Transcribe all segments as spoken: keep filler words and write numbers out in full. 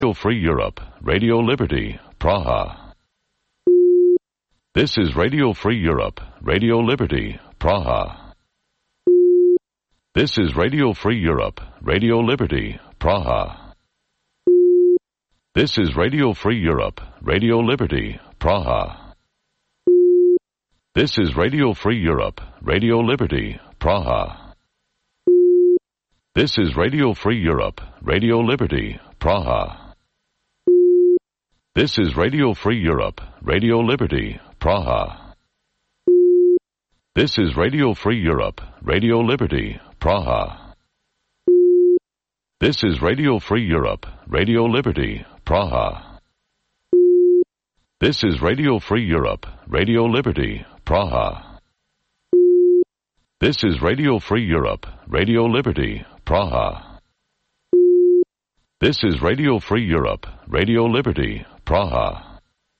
Radio Free Europe, Radio Liberty, Praha. This is Radio Free Europe, Radio Liberty, Praha. This is Radio Free Europe, Radio Liberty, Praha. This is Radio Free Europe, Radio Liberty, Praha. This is Radio Free Europe, Radio Liberty, Praha. This is Radio Free Europe, Radio Liberty, Praha. This is Radio Free Europe, Radio Liberty, Praha. This is Radio Free Europe, Radio Liberty, Praha. This is Radio Free Europe, Radio Liberty, Praha. This is Radio Free Europe, Radio Liberty, Praha. This is Radio Free Europe, Radio Liberty, Praha. This is Radio Free Europe, Radio Liberty, Praha.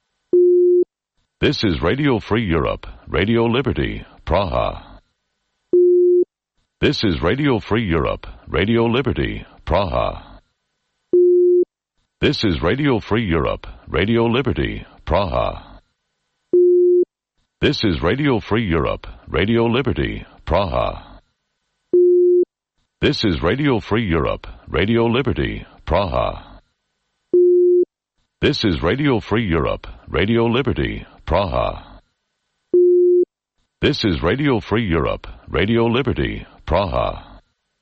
This is Radio Free Europe, Radio Liberty, Praha. This is Radio Free Europe, Radio Liberty, Praha. This is Radio Free Europe, Radio Liberty, Praha. This is Radio Free Europe, Radio Liberty, Praha. This is Radio Free Europe, Radio Liberty, Praha. This is Radio Free Europe, Radio Liberty, Praha. This is Radio Free Europe, Radio Liberty, Praha.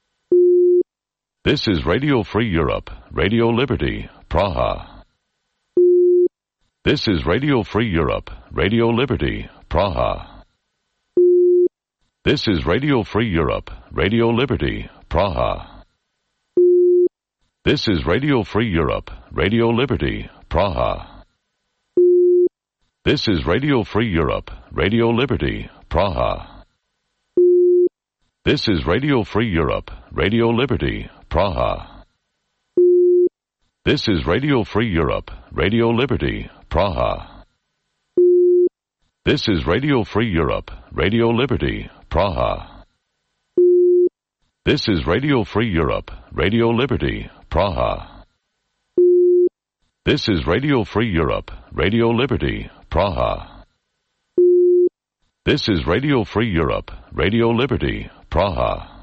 This is Radio Free Europe, Radio Liberty, Praha. This is Radio Free Europe, Radio Liberty, Praha. This is Radio Free Europe, Radio Liberty, Praha. This is Radio Free Europe, Radio Liberty, Praha. This is Radio Free Europe, Radio Liberty, Praha. This is Radio Free Europe, Radio Liberty, Praha. This is Radio Free Europe, Radio Liberty, Praha. This is Radio Free Europe, Radio Liberty, Praha. This is Radio Free Europe, Radio Liberty, Praha. This is Radio Free Europe, Radio Liberty, Praha. This is Radio Free Europe, Radio Liberty, Praha.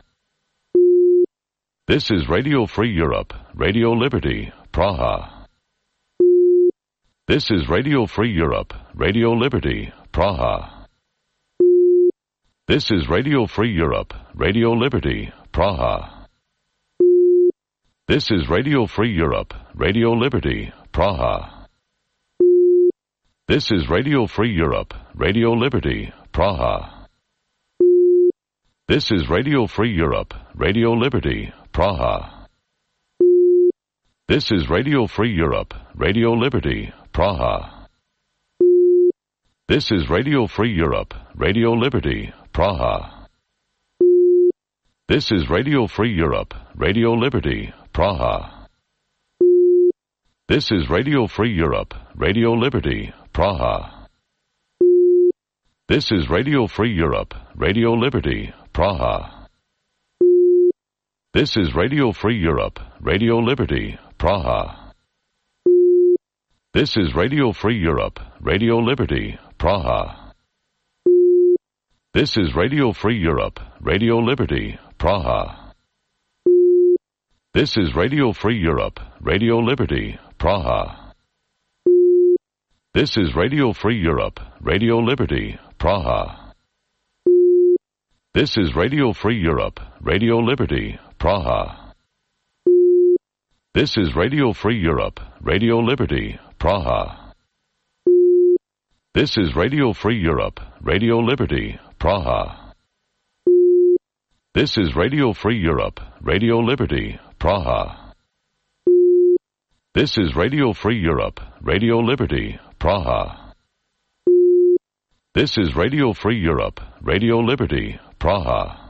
This is Radio Free Europe, Radio Liberty, Praha. This is Radio Free Europe, Radio Liberty, Praha. This is Radio Free Europe, Radio Liberty, Praha. This is Radio Free Europe, Radio Liberty, Praha. This is Radio Free Europe, Radio Liberty, Praha. This is Radio Free Europe, Radio Liberty, Praha. This is Radio Free Europe, Radio Liberty, Praha. This is Radio Free Europe, Radio Liberty, Praha. This is Radio Free Europe, Radio Liberty, Praha. This is Radio Free Europe, Radio Liberty, Praha. This is Radio Free Europe, Radio Liberty, Praha. This is Radio Free Europe, Radio Liberty, Praha. This is Radio Free Europe, Radio Liberty, Praha. This is Radio Free Europe, Radio Liberty, Praha. This is Radio Free Europe, Radio Liberty, Praha. This is Radio Free Europe, Radio Liberty, Praha. This is Radio Free Europe, Radio Liberty, Praha. This is Radio Free Europe, Radio Liberty, Praha. This is Radio Free Europe, Radio Liberty, Praha. This is Radio Free Europe, Radio Liberty, Praha. This is Radio Free Europe, Radio Liberty, Praha. This is Radio Free Europe, Radio Liberty, Praha.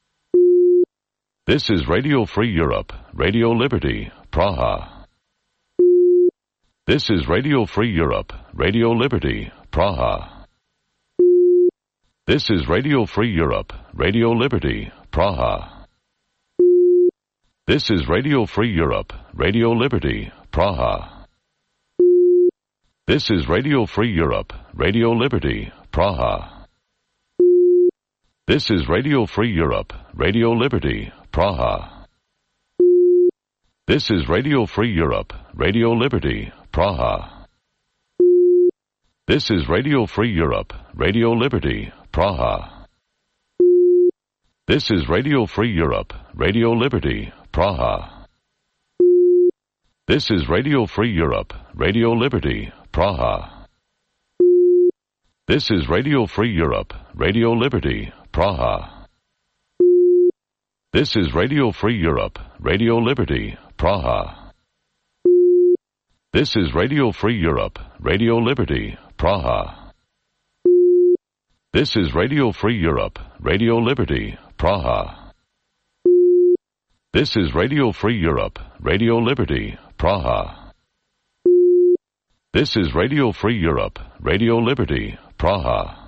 This is Radio Free Europe, Radio Liberty, Praha. This is Radio Free Europe, Radio Liberty, Praha. This is Radio Free Europe, Radio Liberty, Praha. This is Radio Free Europe, Radio Liberty, Praha. This is Radio Free Europe, Radio Liberty, Praha. This is Radio Free Europe, Radio Liberty, Praha. This is Radio Free Europe, Radio Liberty, Praha. This is Radio Free Europe, Radio Liberty, Praha. This is Radio Free Europe, Radio Liberty, Praha. This is Radio Free Europe, Radio Liberty, Praha. This is Radio Free Europe, Radio Liberty, Praha. This is Radio Free Europe, Radio Liberty, Praha. This is Radio Free Europe, Radio Liberty, Praha. This is Radio Free Europe, Radio Liberty, Praha. This is Radio Free Europe, Radio Liberty, Praha. This is Radio Free Europe, Radio Liberty, Praha.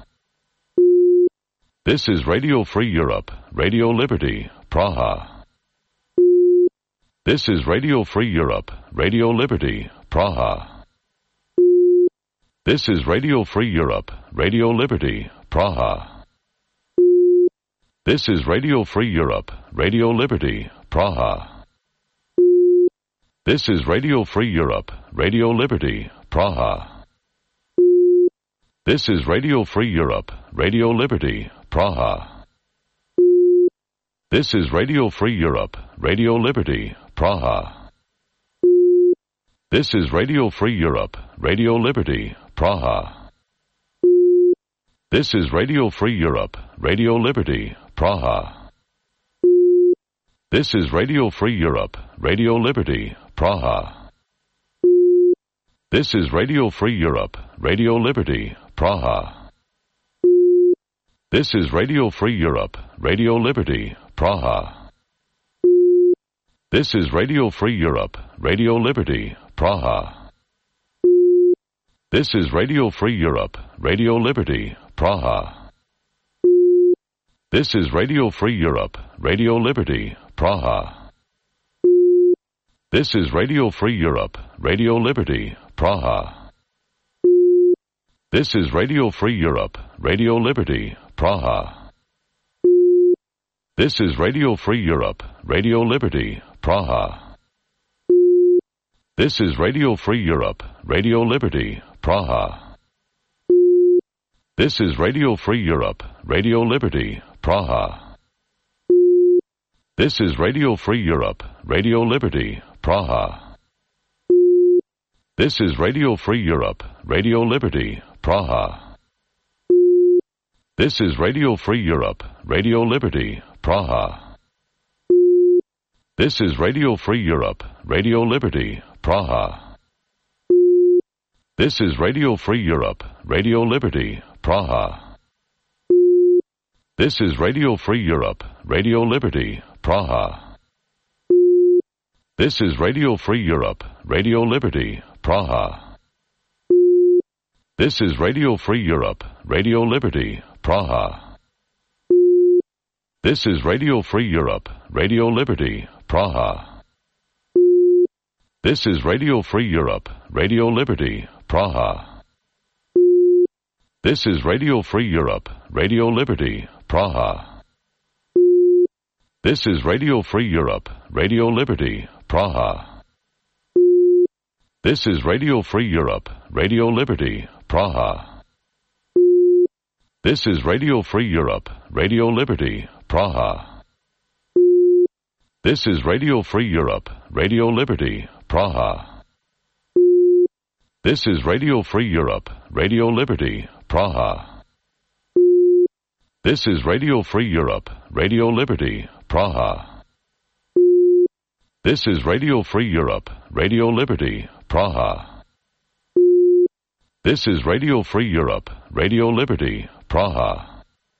This is Radio Free Europe, Radio Liberty, Praha. This is Radio Free Europe, Radio Liberty, Praha. This is Radio Free Europe, Radio Liberty, Praha. This is Radio Free Europe, Radio Liberty, Praha. This is Radio Free Europe, Radio Liberty, Praha. This is Radio Free Europe, Radio Liberty, Praha. This is Radio Free Europe, Radio Liberty, Praha. This is Radio Free Europe, Radio Liberty, Praha. This is Radio Free Europe, Radio Liberty, Praha. This is Radio Free Europe, Radio Liberty, Praha. This is Radio Free Europe, Radio Liberty, Praha. This is Radio Free Europe, Radio Liberty, Praha. This is Radio Free Europe, Radio Liberty, Praha. This is Radio Free Europe, Radio Liberty, Praha. This is Radio Free Europe, Radio Liberty, Praha. This is Radio Free Europe, Radio Liberty, Praha. This is Radio Free Europe, Radio Liberty, Praha. This is Radio Free Europe, Radio Liberty, Praha. This is Radio Free Europe, Radio Liberty, Praha. This is Radio Free Europe, Radio Liberty, Praha. This is Radio Free Europe, Radio Liberty, Praha. This is Radio Free Europe, Radio Liberty, Praha. This is Radio Free Europe, Radio Liberty, Praha. This is Radio Free Europe, Radio Liberty, Praha. This is Radio Free Europe, Radio Liberty, Praha. This is Radio Free Europe, Radio Liberty, Praha. This is Radio Free Europe, Radio Liberty, Praha. This is Radio Free Europe, Radio Liberty, Praha. This is Radio Free Europe, Radio Liberty, Praha. This is Radio Free Europe, Radio Liberty, Praha. This is Radio Free Europe, Radio Liberty, Praha. This is Radio Free Europe, Radio Liberty, Praha. This is Radio Free Europe, Radio Liberty, Praha. This is Radio Free Europe, Radio Liberty, Praha. This is Radio Free Europe, Radio Liberty, Praha. This is Radio Free Europe, Radio Liberty, Praha. This is Radio Free Europe, Radio Liberty, Praha. This is Radio Free Europe, Radio Liberty, Praha. This is Radio Free Europe, Radio Liberty, Praha.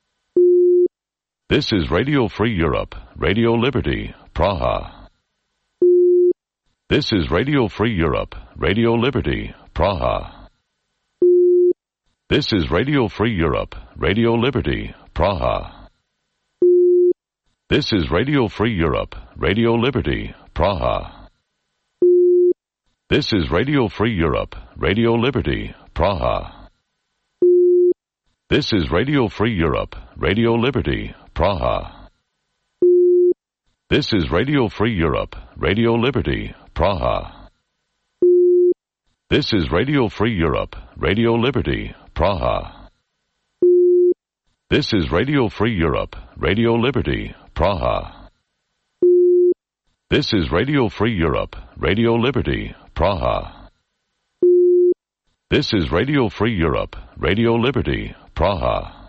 This is Radio Free Europe, Radio Liberty, Praha. This is Radio Free Europe, Radio Liberty, Praha. This is Radio Free Europe, Radio Liberty, Praha. This is Radio Free Europe, Radio Liberty, Praha. This is Radio Free Europe, Radio Liberty, Praha. This is Radio Free Europe, Radio Liberty, Praha. This is Radio Free Europe, Radio Liberty, Praha. This is Radio Free Europe, Radio Liberty, Praha. This is Radio Free Europe, Radio Liberty, Praha. This is Radio Free Europe, Radio Liberty, Praha. This is Radio Free Europe, Radio Liberty, Praha.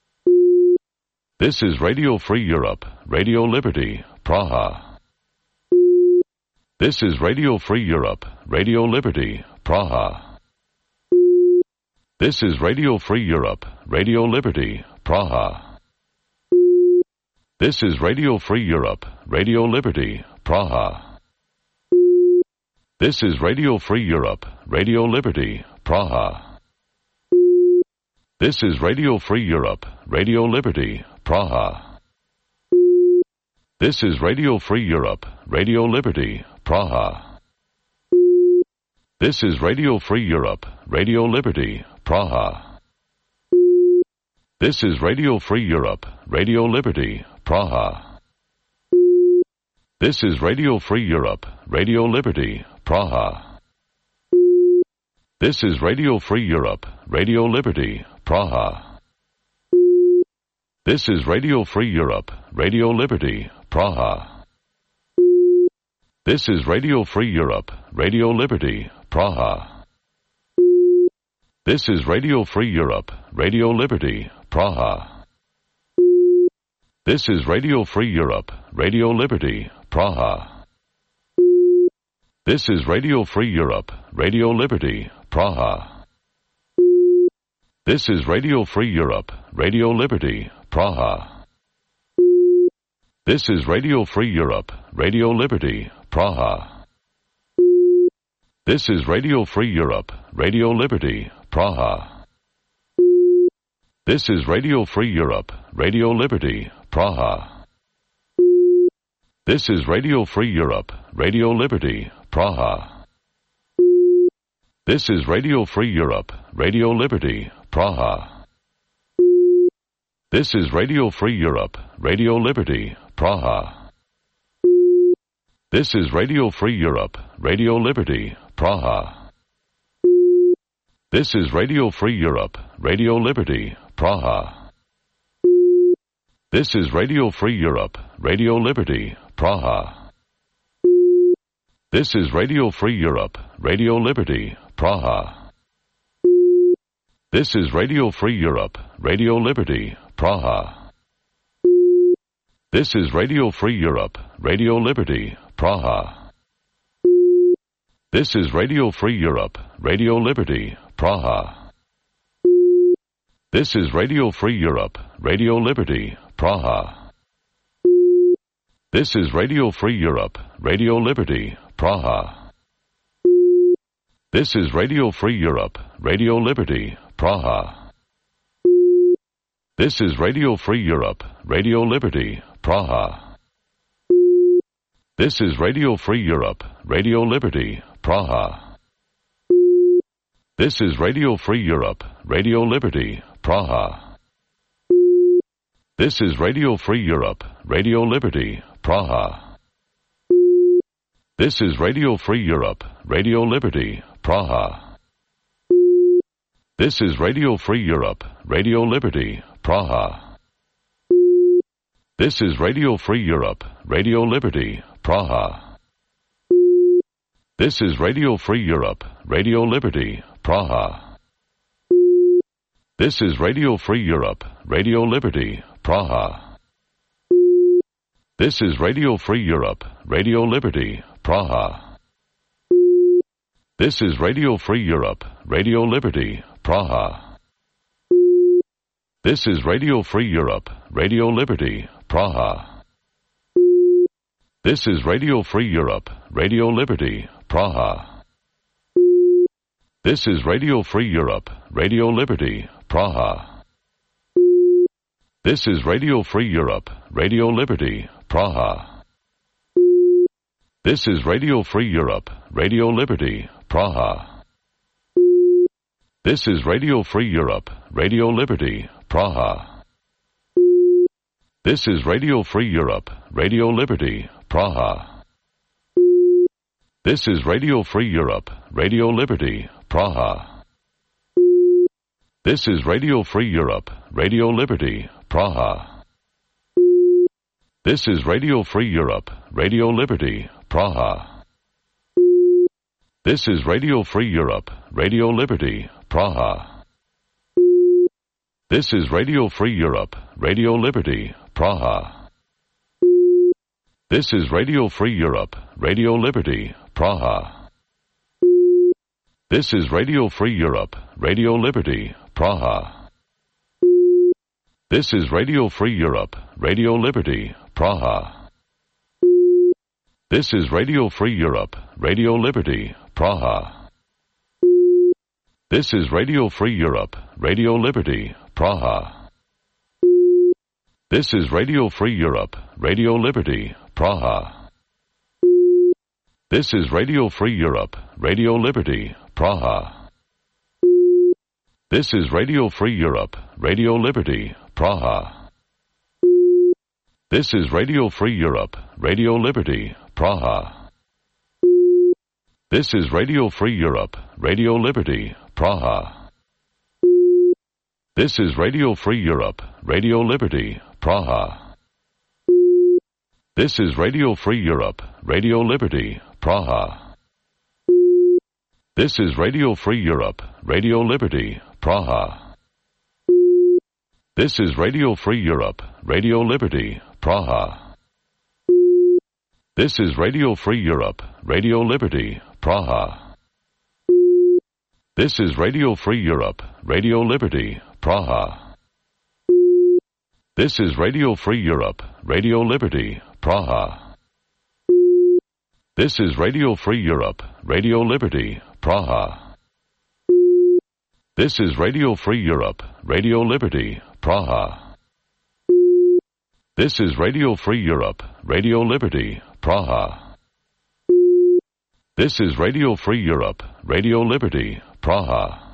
This is Radio Free Europe, Radio Liberty, Praha. This is Radio Free Europe, Radio Liberty, Praha. This is Radio Free Europe, Radio Liberty, Praha. This is Radio Free Europe, Radio Liberty, Praha. This is Radio Free Europe, Radio Liberty, Praha. This is Radio Free Europe, Radio Liberty, Praha. This is Radio Free Europe, Radio Liberty, Praha. This is Radio Free Europe, Radio Liberty, Praha. This is Radio Free Europe, Radio Liberty, Praha. This is Radio Free Europe, Radio Liberty, Praha. This is Radio Free Europe, Radio Liberty, Praha. This is Radio Free Europe, Radio Liberty, Praha. This is Radio Free Europe, Radio Liberty, Praha. This is Radio Free Europe, Radio Liberty, Praha. This is Radio Free Europe, Radio Liberty, Praha. This is Radio Free Europe, Radio Liberty, Praha. This is Radio Free Europe, Radio Liberty, Praha. This is Radio Free Europe, Radio Liberty, Praha. This is Radio Free Europe, Radio Liberty, Praha. This is Radio Free Europe, Radio Liberty, Praha. This is Radio Free Europe, Radio Liberty, Praha. This is Radio Free Europe, Radio Liberty, Praha. This is Radio Free Europe, Radio Liberty, Praha. This is Radio Free Europe, Radio Liberty, Praha. This is Radio Free Europe, Radio Liberty, Praha. This is Radio Free Europe, Radio Liberty, Praha. This is Radio Free Europe, Radio Liberty, Praha. This is Radio Free Europe, Radio Liberty, Praha. This is Radio Free Europe, Radio Liberty, Praha. This is Radio Free Europe, Radio Liberty, Praha. This is Radio Free Europe, Radio Liberty, Praha. This is Radio Free Europe, Radio Liberty, Praha. This is Radio Free Europe, Radio Liberty, Praha. This is Radio Free Europe, Radio Liberty, Praha. This is Radio Free Europe, Radio Liberty, Praha. This is Radio Free Europe, Radio Liberty, Praha. This is Radio Free Europe, Radio Liberty, Praha. This is Radio Free Europe, Radio Liberty, Praha. This is Radio Free Europe, Radio Liberty, Praha. This is Radio Free Europe, Radio Liberty, Praha. This is Radio Free Europe, Radio Liberty, Praha. This is Radio Free Europe, Radio Liberty, Praha. This is Radio Free Europe, Radio Liberty, Praha. This is Radio Free Europe, Radio Liberty, Praha. This is Radio Free Europe, Radio Liberty, Praha. This is Radio Free Europe, Radio Liberty, Praha. This is Radio Free Europe, Radio Liberty, Praha. This is Radio Free Europe, Radio Liberty, Praha. This is Radio Free Europe, Radio Liberty, Praha. This is Radio Free Europe, Radio Liberty, Praha. This is Radio Free Europe, Radio Liberty, Praha. This is Radio Free Europe, Radio Liberty, Praha. This is Radio Free Europe, Radio Liberty, Praha. This is Radio Free Europe, Radio Liberty, Praha. This is Radio Free Europe, Radio Liberty, Praha. This is Radio Free Europe, Radio Liberty, Praha. This is Radio Free Europe, Radio Liberty, Praha. This is Radio Free Europe, Radio Liberty, Praha. This is Radio Free Europe, Radio Liberty, Praha. This is Radio Free Europe, Radio Liberty, Praha. This is Radio Free Europe, Radio Liberty, Praha. This is Radio Free Europe, Radio Liberty, Praha. This is Radio Free Europe, Radio Liberty, Praha. This is Radio Free Europe, Radio Liberty, Praha. This is Radio Free Europe, Radio Liberty, Praha. This is Radio Free Europe, Radio Liberty, Praha. This is Radio Free Europe, Radio Liberty, Praha. This is Radio Free Europe, Radio Liberty, Praha. This is Radio Free Europe, Radio Liberty, Praha. This is Radio Free Europe, Radio Liberty, Praha. This is Radio Free Europe, Radio Liberty, Praha. This is Radio Free Europe, Radio Liberty, Praha. This is Radio Free Europe, Radio Liberty, Praha. This is Radio Free Europe, Radio Liberty, Praha. This is Radio Free Europe, Radio Liberty, Praha. This is Radio Free Europe, Radio Liberty, Praha. This is Radio Free Europe, Radio Liberty, Praha.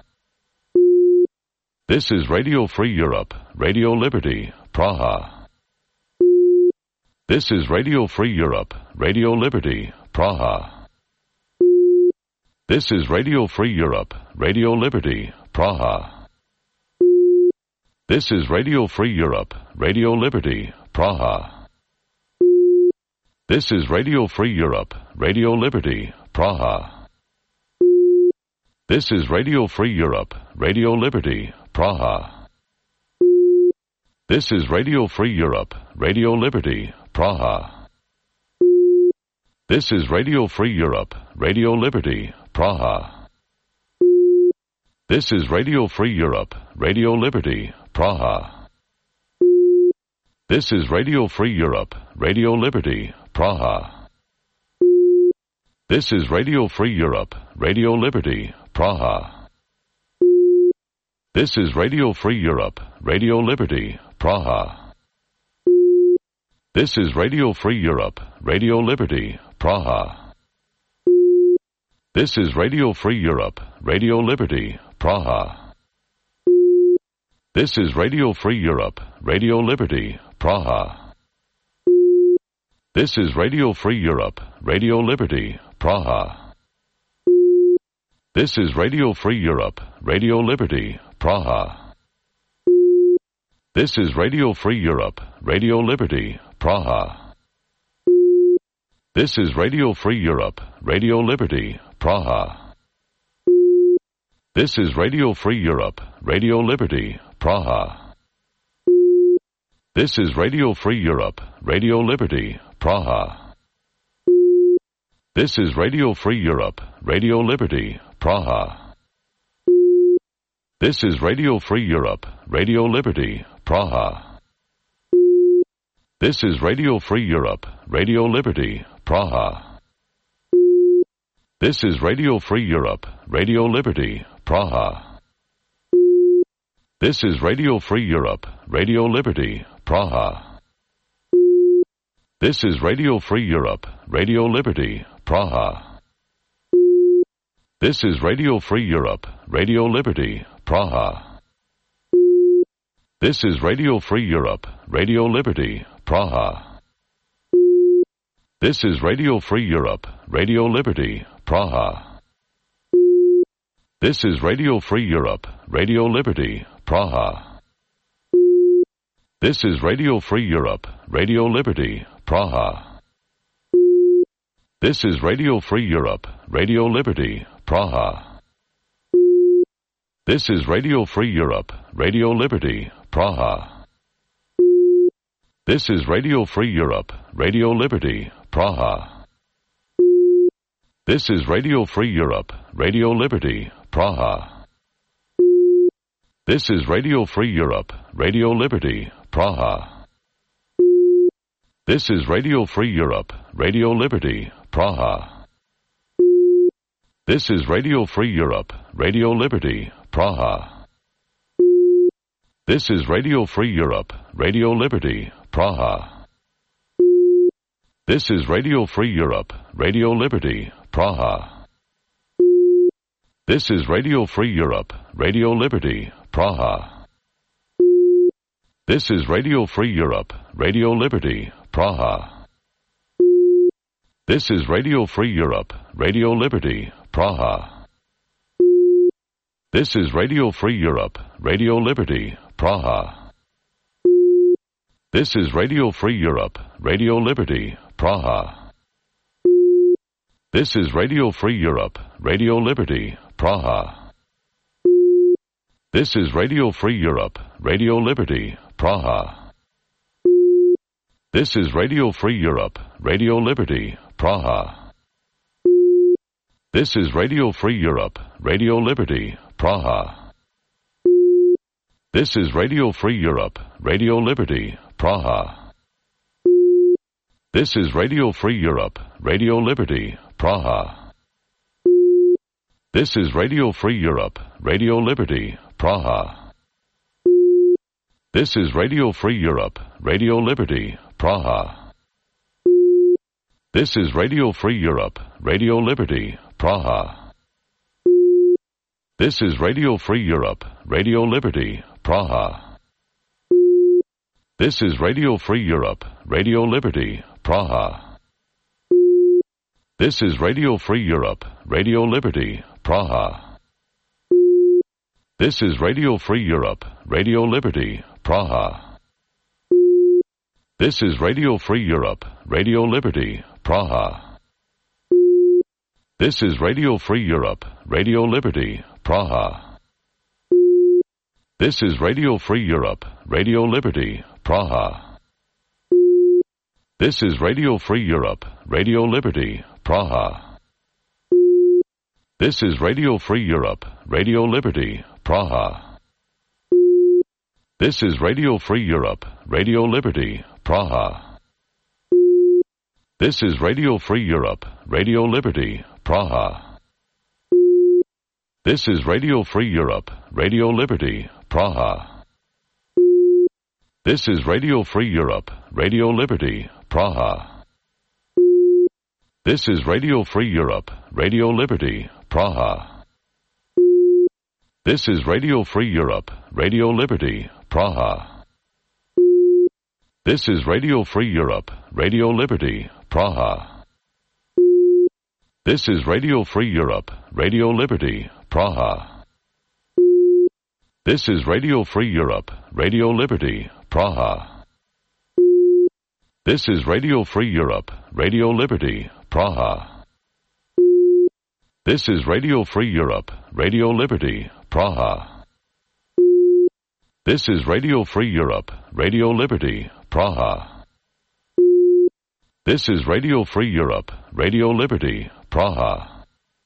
This is Radio Free Europe, Radio Liberty, Praha. This is Radio Free Europe, Radio Liberty, Praha. This is Radio Free Europe, Radio Liberty, Praha. This is Radio Free Europe, Radio Liberty, Praha. This is Radio Free Europe, Radio Liberty, Praha. This is Radio Free Europe, Radio Liberty, Praha. This is Radio Free Europe, Radio Liberty, Praha. This is Radio Free Europe, Radio Liberty, Praha. This is Radio Free Europe, Radio Liberty, Praha. This is Radio Free Europe, Radio Liberty, Praha. This is Radio Free Europe, Radio Liberty, Praha. This is Radio Free Europe, Radio Liberty, Praha. This is Radio Free Europe, Radio Liberty, Praha. This is Radio Free Europe, Radio Liberty, Praha. This is Radio Free Europe, Radio Liberty, Praha. This is Radio Free Europe, Radio Liberty, Praha. This is Radio Free Europe, Radio Liberty, Praha. This is Radio Free Europe, Radio Liberty, Praha. This is Radio Free Europe, Radio Liberty, Praha. This is Radio Free Europe, Radio Liberty, Praha. This is Radio Free Europe, Radio Liberty, Praha. This is Radio Free Europe, Radio Liberty, Praha. This is Radio Free Europe, Radio Liberty, Praha. This is Radio Free Europe, Radio Liberty, Praha. This is Radio Free Europe, Radio Liberty, Praha. This is Radio Free Europe, Radio Liberty, Praha. This is Radio Free Europe, Radio Liberty, Praha. This is Radio Free Europe, Radio Liberty, Praha. This is Radio Free Europe, Radio Liberty, Praha. This is Radio Free Europe, Radio Liberty, Praha. This is Radio Free Europe, Radio Liberty, Praha. This is Radio Free Europe, Radio Liberty, Praha. This is Radio Free Europe, Radio Liberty, Praha. This is Radio Free Europe, Radio Liberty, Praha. This is Radio Free Europe, Radio Liberty, Praha. This is Radio Free Europe, Radio Liberty, Praha. This is Radio Free Europe, Radio Liberty, Praha. This is Radio Free Europe, Radio Liberty, Praha. This is Radio Free Europe, Radio Liberty, Praha. This is Radio Free Europe, Radio Liberty, Praha. This is Radio Free Europe, Radio Liberty, Praha. This is Radio Free Europe, Radio Liberty, Praha. This is Radio Free Europe, Radio Liberty, Praha. This is Radio Free Europe, Radio Liberty, Praha. This is Radio Free Europe, Radio Liberty, Praha. This is Radio Free Europe, Radio Liberty, Praha. This is Radio Free Europe, Radio Liberty, Praha. This is Radio Free Europe, Radio Liberty, Praha. This is Radio Free Europe, Radio Liberty, Praha. This is Radio Free Europe, Radio Liberty, Praha. This is Radio Free Europe, Radio Liberty, Praha. This is Radio Free Europe, Radio Liberty, Praha. This is Radio Free Europe, Radio Liberty, Praha. This is Radio Free Europe, Radio Liberty, Praha. This is Radio Free Europe, Radio Liberty, Praha. This is Radio Free Europe, Radio Liberty, Praha. This is Radio Free Europe, Radio Liberty, Praha. This is Radio Free Europe, Radio Liberty, Praha. This is Radio Free Europe, Radio Liberty, Praha. This is Radio Free Europe, Radio Liberty, Praha. This is Radio Free Europe, Radio Liberty, Praha. This is Radio Free Europe, Radio Liberty, Praha. This is Radio Free Europe, Radio Liberty, Praha. This is Radio Free Europe, Radio Liberty, Praha. This is Radio Free Europe, Radio Liberty, Praha. This is Radio Free Europe, Radio Liberty, Praha. This is Radio Free Europe, Radio Liberty, Praha. This is Radio Free Europe, Radio Liberty, Praha. This is Radio Free Europe, Radio Liberty, Praha. This is Radio Free Europe, Radio Liberty, Praha. This is Radio Free Europe, Radio Liberty, Praha. This is Radio Free Europe, Radio Liberty, Praha. This is Radio Free Europe, Radio Liberty, Praha. This is Radio Free Europe, Radio Liberty, Praha. This is Radio Free Europe, Radio Liberty, Praha. This is Radio Free Europe, Radio Liberty, Praha. This is Radio Free Europe, Radio Liberty, Praha.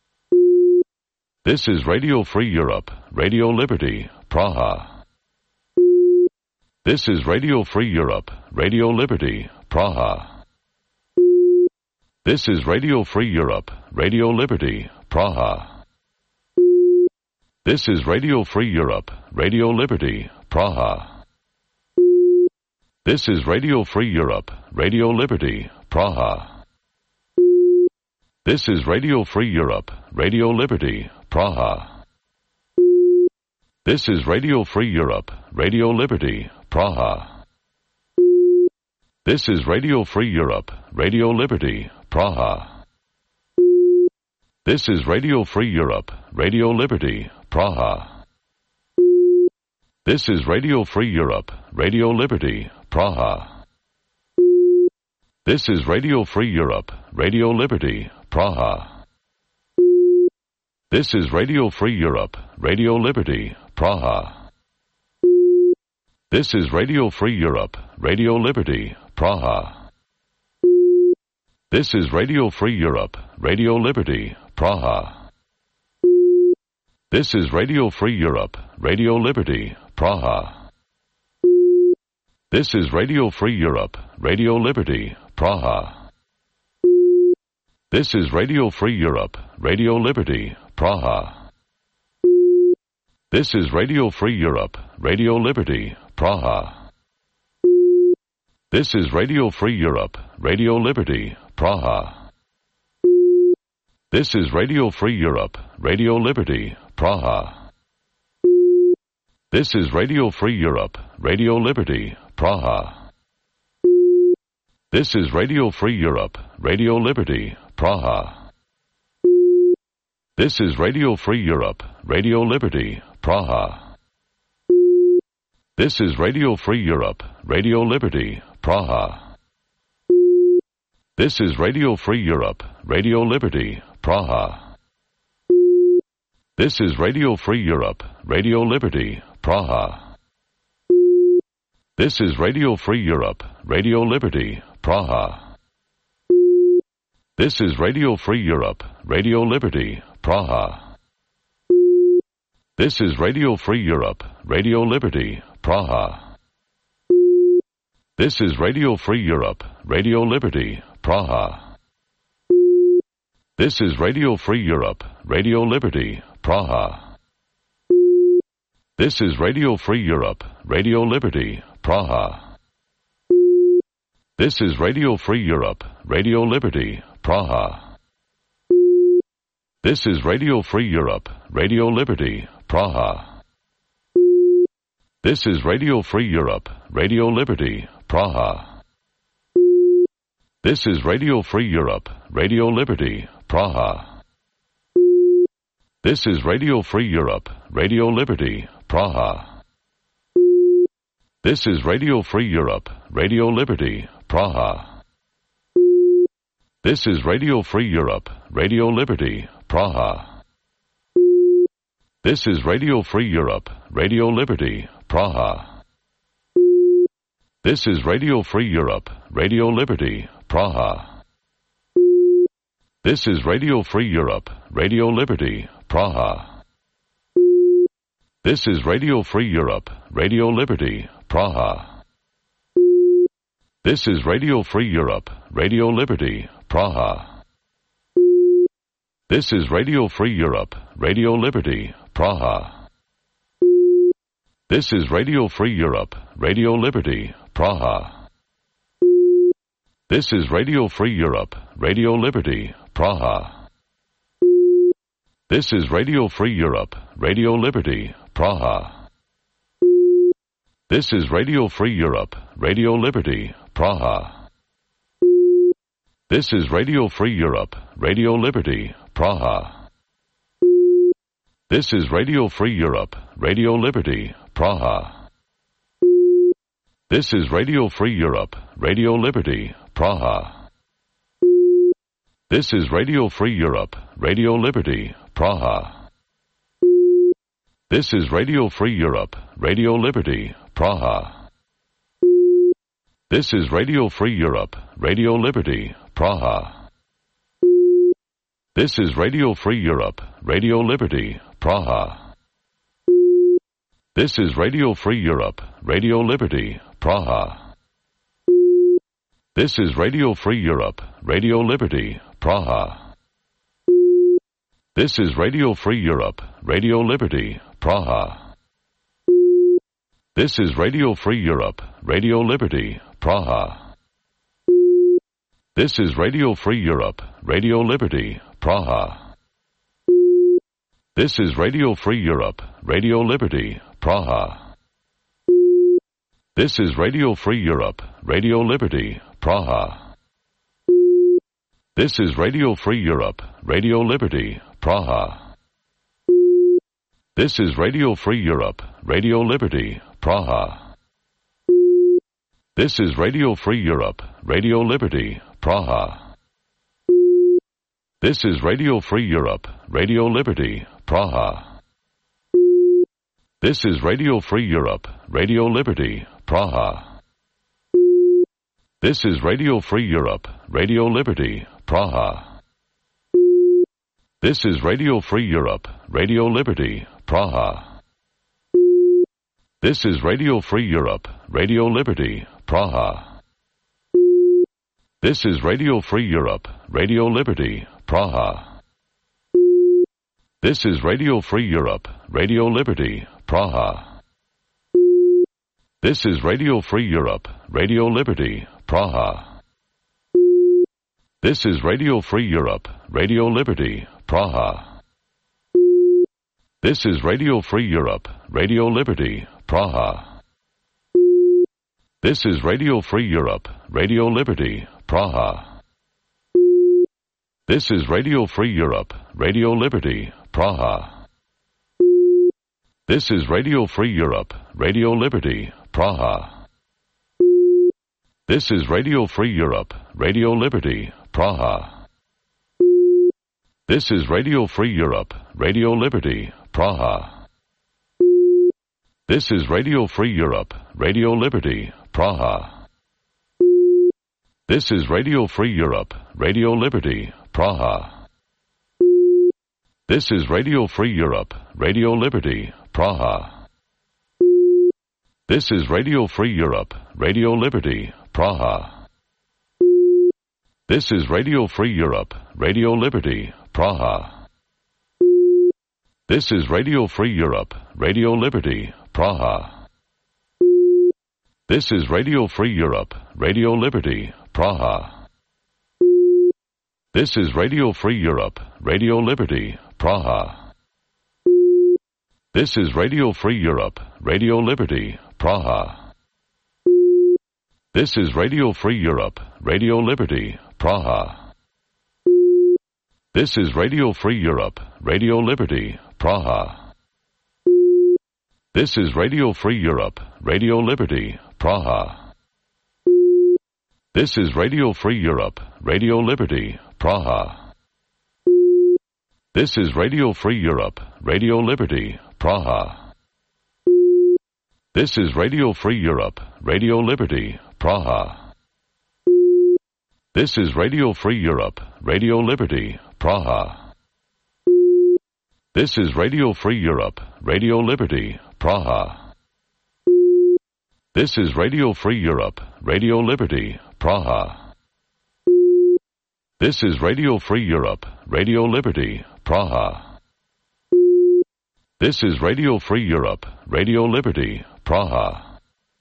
This is Radio Free Europe, Radio Liberty, Praha. This is Radio Free Europe, Radio Liberty, Praha. This is Radio Free Europe, Radio Liberty, Praha. This is Radio Free Europe, Radio Liberty, Praha. This is Radio Free Europe, Radio Liberty, Praha. This is Radio Free Europe, Radio Liberty, Praha. This is Radio Free Europe, Radio Liberty, Praha. This is Radio Free Europe, Radio Liberty, Praha. This is Radio Free Europe, Radio Liberty, Praha. This is Radio Free Europe, Radio Liberty, Praha. This is Radio Free Europe, Radio Liberty, Praha. This is Radio Free Europe, Radio Liberty, Praha. This is Radio Free Europe, Radio Liberty, Praha. This is Radio Free Europe, Radio Liberty, Praha. This is Radio Free Europe, Radio Liberty, Praha. This is Radio Free Europe, Radio Liberty, Praha. This is Radio Free Europe, Radio Liberty, Praha. This is Radio Free Europe, Radio Liberty, Praha. This is Radio Free Europe, Radio Liberty, Praha. This is Radio Free Europe, Radio Liberty, Praha. This is Radio Free Europe, Radio Liberty, Praha. This is Radio Free Europe, Radio Liberty, Praha. This is Radio Free Europe, Radio Liberty, Praha. This is Radio Free Europe, Radio Liberty, Praha. This is Radio Free Europe, Radio Liberty, Praha. This is Radio Free Europe, Radio Liberty, Praha. This is Radio Free Europe, Radio Liberty, Praha. This is Radio Free Europe, Radio Liberty, Praha. This is Radio Free Europe, Radio Liberty, Praha. This is Radio Free Europe, Radio Liberty, Praha. This is Radio Free Europe, Radio Liberty, Praha. This is Radio Free Europe, Radio Liberty, Praha. This is Radio Free Europe, Radio Liberty, Praha. This is Radio Free Europe, Radio Liberty, Praha. This is Radio Free Europe, Radio Liberty, Praha. This is Radio Free Europe, Radio Liberty, Praha. This is Radio Free Europe, Radio Liberty, Praha. This is Radio Free Europe, Radio Liberty, Praha. This is Radio Free Europe, Radio Liberty, Praha. This is Radio Free Europe, Radio Liberty, Praha. This is Radio Free Europe, Radio Liberty, Praha. This is Radio Free Europe, Radio Liberty, Praha. This is Radio Free Europe, Radio Liberty, Praha. This is Radio Free Europe, Radio Liberty, Praha. This is Radio Free Europe, Radio Liberty, Praha. This is Radio Free Europe, Radio Liberty, Praha. This is Radio Free Europe, Radio Liberty, Praha. This is Radio Free Europe, Radio Liberty, Praha. This is Radio Free Europe, Radio Liberty, Praha. This is Radio Free Europe, Radio Liberty, Praha. This is Radio Free Europe, Radio Liberty, Praha. This is Radio Free Europe, Radio Liberty, Praha. This is Radio Free Europe, Radio Liberty, Praha. This is Radio Free Europe, Radio Liberty, Praha. This is Radio Free Europe, Radio Liberty, Praha. This is Radio Free Europe, Radio Liberty, Praha. This is Radio Free Europe, Radio Liberty, Praha. This is Radio Free Europe, Radio Liberty, Praha. This is Radio Free Europe, Radio Liberty, Praha. This is Radio Free Europe, Radio Liberty, Praha. This is Radio Free Europe, Radio Liberty, Praha. This is Radio Free Europe, Radio Liberty, Praha. This is Radio Free Europe, Radio Liberty, Praha. This is Radio Free Europe, Radio Liberty, Praha. This is Radio Free Europe, Radio Liberty, Praha. This is Radio Free Europe, Radio Liberty, Praha. This is Radio Free Europe, Radio Liberty, Praha. This is Radio Free Europe, Radio Liberty, Praha. This is Radio Free Europe, Radio Liberty, Praha. This is Radio Free Europe, Radio Liberty, Praha. This is Radio Free Europe, Radio Liberty, Praha. This is Radio Free Europe, Radio Liberty, Praha. This is Radio Free Europe, Radio Liberty, Praha. This is Radio Free Europe, Radio Liberty, Praha. This is Radio Free Europe, Radio Liberty, Praha. This is Radio Free Europe, Radio Liberty, Praha. This is Radio Free Europe, Radio Liberty, Praha. This is Radio Free Europe, Radio Liberty, Praha. This is Radio Free Europe, Radio Liberty, Praha. This is Radio Free Europe, Radio Liberty, Praha. This is Radio Free Europe, Radio Liberty, Praha. This is Radio Free Europe, Radio Liberty, Praha. This is Radio Free Europe, Radio Liberty, Praha. This is Radio Free Europe, Radio Liberty, Praha. This is Radio Free Europe, Radio Liberty, Praha. This is Radio Free Europe, Radio Liberty, Praha. This is Radio Free Europe, Radio Liberty, Praha. This is Radio Free Europe, Radio Liberty, Praha. This is Radio Free Europe, Radio Liberty, Praha. This is Radio Free Europe, Radio Liberty, Praha. This is Radio Free Europe, Radio Liberty, Praha. This is Radio Free Europe, Radio Liberty, Praha. This is Radio Free Europe, Radio Liberty, Praha. This is Radio Free Europe, Radio Liberty, Praha. This is Radio Free Europe, Radio Liberty, Praha. This is Radio Free Europe, Radio Liberty, Praha. This is Radio Free Europe, Radio Liberty, Praha. This is Radio Free Europe, Radio Liberty, Praha. This is Radio Free Europe, Radio Liberty, Praha. This is Radio Free Europe, Radio Liberty, Praha. This is Radio Free Europe, Radio Liberty, Praha.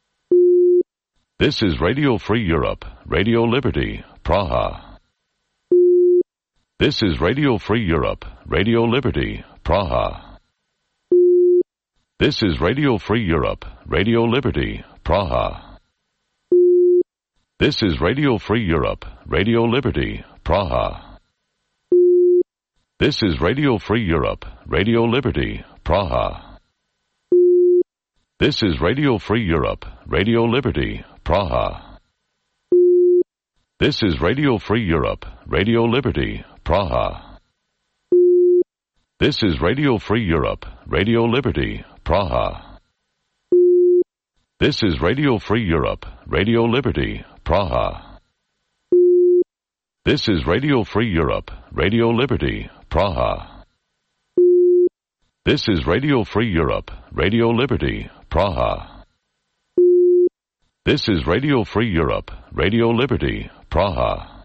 This is Radio Free Europe, Radio Liberty, Praha. This is Radio Free Europe, Radio Liberty, Praha. This is Radio Free Europe, Radio Liberty, Praha. This is Radio Free Europe, Radio Liberty, Praha. This is Radio Free Europe, Radio Liberty, Praha. This is Radio Free Europe, Radio Liberty, Praha. This is Radio Free Europe, Radio Liberty, Praha. This is Radio Free Europe, Radio Liberty, Praha. This is Radio Free Europe, Radio Liberty, Praha. This is Radio Free Europe, Radio Liberty, Praha. This is Radio Free Europe, Radio Liberty, Praha. This is Radio Free Europe, Radio Liberty, Praha.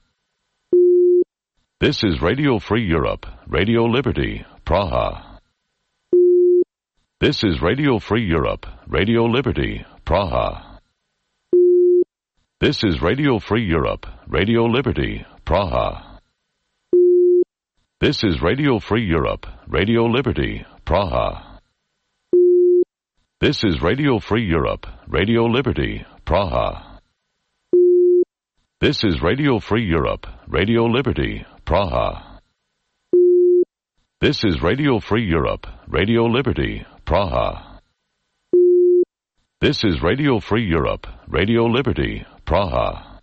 This is Radio Free Europe, Radio Liberty, Praha. This is Radio Free Europe, Radio Liberty, Praha. This is Radio Free Europe, Radio Liberty, Praha. This is Radio Free Europe, Radio Liberty, Praha. This is Radio Free Europe, Radio Liberty, Praha. This is Radio Free Europe, Radio Liberty, Praha. This is Radio Free Europe, Radio Liberty, Praha. This is Radio Free Europe, Radio Liberty, Praha.